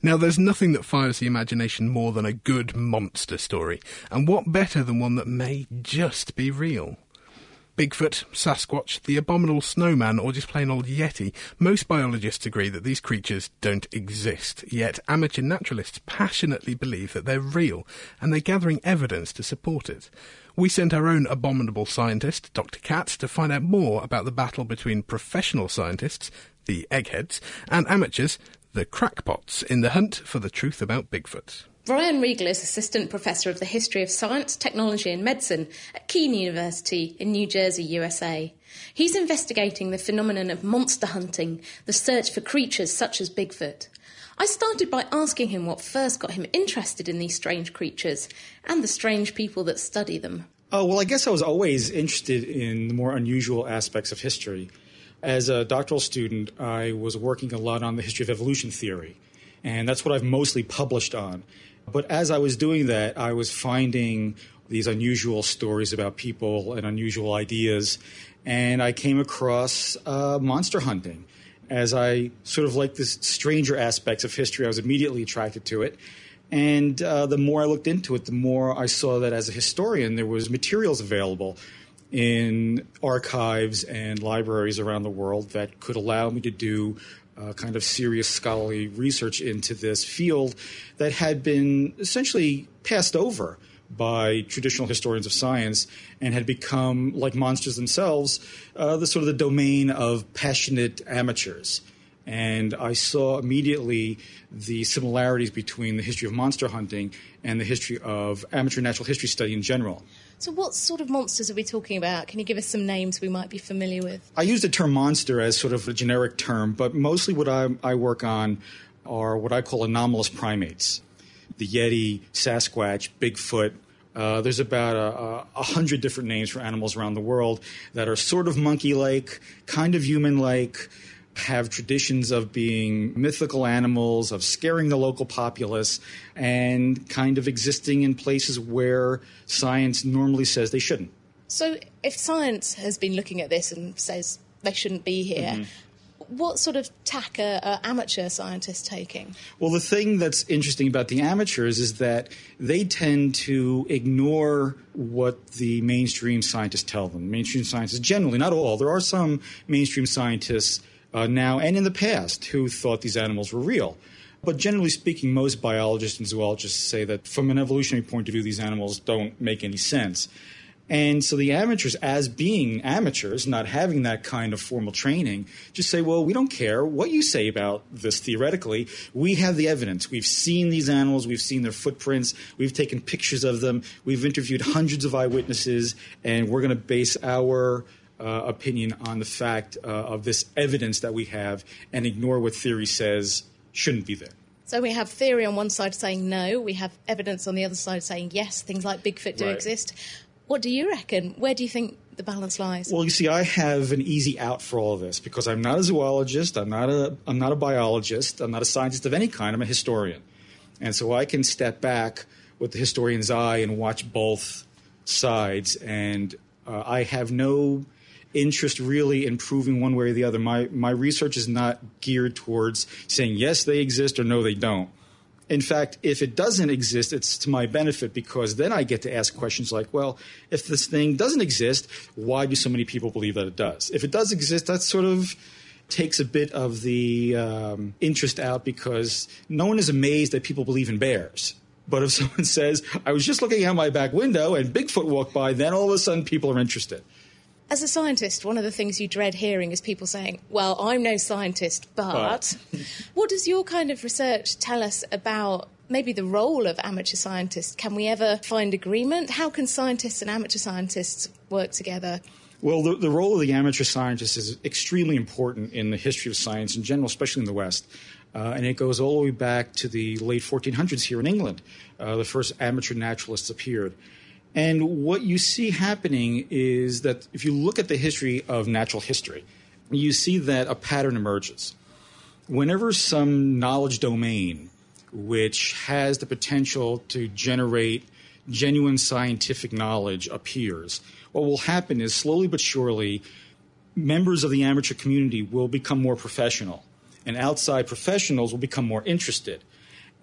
Now, there's nothing that fires the imagination more than a good monster story, and what better than one that may just be real? Bigfoot, Sasquatch, the abominable snowman, or just plain old Yeti, most biologists agree that these creatures don't exist, yet amateur naturalists passionately believe that they're real, and they're gathering evidence to support it. We sent our own abominable scientist, Dr. Katz, to find out more about the battle between professional scientists, the eggheads, and amateurs, the crackpots, in the hunt for the truth about Bigfoot. Brian Riegel is Assistant Professor of the History of Science, Technology and Medicine at Keene University in New Jersey, USA. He's investigating the phenomenon of monster hunting, the search for creatures such as Bigfoot. I started by asking him what first got him interested in these strange creatures and the strange people that study them. Oh, well, I guess I was always interested in the more unusual aspects of history. As a doctoral student, I was working a lot on the history of evolution theory, and that's what I've mostly published on. But as I was doing that, I was finding these unusual stories about people and unusual ideas, and I came across monster hunting. As I sort of like this stranger aspects of history, I was immediately attracted to it. And the more I looked into it, the more I saw that as a historian, there was materials available in archives and libraries around the world that could allow me to do kind of serious scholarly research into this field that had been essentially passed over by traditional historians of science and had become, like monsters themselves, the sort of the domain of passionate amateurs. And I saw immediately the similarities between the history of monster hunting and the history of amateur natural history study in general. So what sort of monsters are we talking about? Can you give us some names we might be familiar with? I use the term monster as sort of a generic term, but mostly what I work on are what I call anomalous primates. The Yeti, Sasquatch, Bigfoot. There's about 100 different names for animals around the world that are sort of monkey-like, kind of human-like, have traditions of being mythical animals, of scaring the local populace, and kind of existing in places where science normally says they shouldn't. So if science has been looking at this and says they shouldn't be here, what sort of tack are amateur scientists taking? Well, the thing that's interesting about the amateurs is that they tend to ignore what the mainstream scientists tell them. Mainstream scientists generally, not all. There are some mainstream scientists now and in the past who thought these animals were real. But generally speaking, most biologists and zoologists say that from an evolutionary point of view, these animals don't make any sense. And so the amateurs, as being amateurs, not having that kind of formal training, just say, well, we don't care what you say about this theoretically. We have the evidence. We've seen these animals. We've seen their footprints. We've taken pictures of them. We've interviewed hundreds of eyewitnesses, and we're going to base our opinion on the fact of this evidence that we have and ignore what theory says shouldn't be there. So we have theory on one side saying no, we have evidence on the other side saying yes, things like Bigfoot do exist. What do you reckon? Where do you think the balance lies? Well, you see, I have an easy out for all of this because I'm not a zoologist, I'm not a biologist, I'm not a scientist of any kind, I'm a historian. And so I can step back with the historian's eye and watch both sides, and I have no interest really in proving one way or the other. My research is not geared towards saying yes, they exist or no, they don't. In fact, if it doesn't exist, it's to my benefit because then I get to ask questions like, well, if this thing doesn't exist, why do so many people believe that it does? If it does exist, that sort of takes a bit of the interest out because no one is amazed that people believe in bears. But if someone says, I was just looking out my back window and Bigfoot walked by, then all of a sudden people are interested. As a scientist, one of the things you dread hearing is people saying, well, I'm no scientist, but what does your kind of research tell us about maybe the role of amateur scientists? Can we ever find agreement? How can scientists and amateur scientists work together? Well, the role of the amateur scientist is extremely important in the history of science in general, especially in the West. And it goes all the way back to the late 1400s here in England. The first amateur naturalists appeared. And what you see happening is that if you look at the history of natural history, you see that a pattern emerges. Whenever some knowledge domain which has the potential to generate genuine scientific knowledge appears, what will happen is slowly but surely members of the amateur community will become more professional, and outside professionals will become more interested.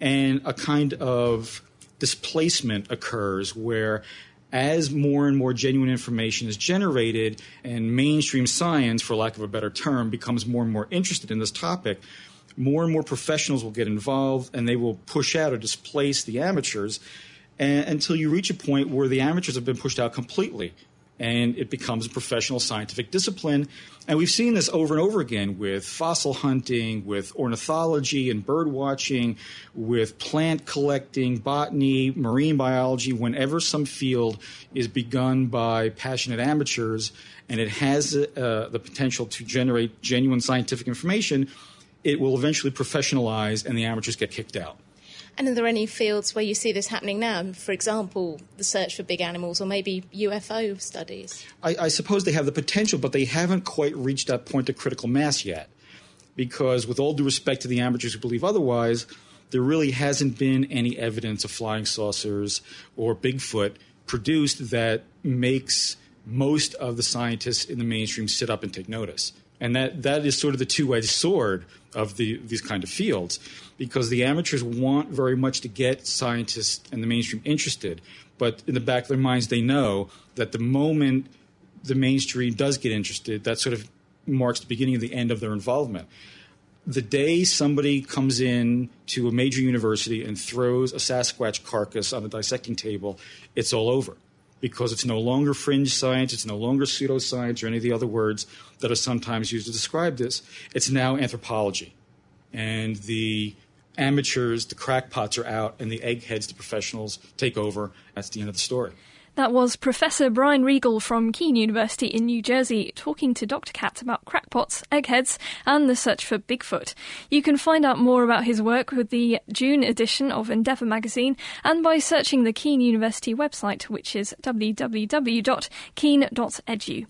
and a kind of displacement occurs where as more and more genuine information is generated and mainstream science, for lack of a better term, becomes more and more interested in this topic, more and more professionals will get involved and they will push out or displace the amateurs until you reach a point where the amateurs have been pushed out completely and it becomes a professional scientific discipline. And we've seen this over and over again with fossil hunting, with ornithology and bird watching, with plant collecting, botany, marine biology. Whenever some field is begun by passionate amateurs and it has the potential to generate genuine scientific information, it will eventually professionalize and the amateurs get kicked out. And are there any fields where you see this happening now? For example, the search for big animals or maybe UFO studies? I suppose they have the potential, but they haven't quite reached that point of critical mass yet. Because with all due respect to the amateurs who believe otherwise, there really hasn't been any evidence of flying saucers or Bigfoot produced that makes most of the scientists in the mainstream sit up and take notice. And that is sort of the two-edged sword of these kind of fields, because the amateurs want very much to get scientists and the mainstream interested, but in the back of their minds they know that the moment the mainstream does get interested, that sort of marks the beginning of the end of their involvement. The day somebody comes in to a major university and throws a Sasquatch carcass on the dissecting table, it's all over. Because it's no longer fringe science, it's no longer pseudoscience or any of the other words that are sometimes used to describe this. It's now anthropology. And the amateurs, the crackpots are out, and the eggheads, the professionals, take over. That's the end of the story. That was Professor Brian Regal from Keene University in New Jersey talking to Dr. Katz about crackpots, eggheads and the search for Bigfoot. You can find out more about his work with the June edition of Endeavour magazine and by searching the Keene University website, which is www.keene.edu.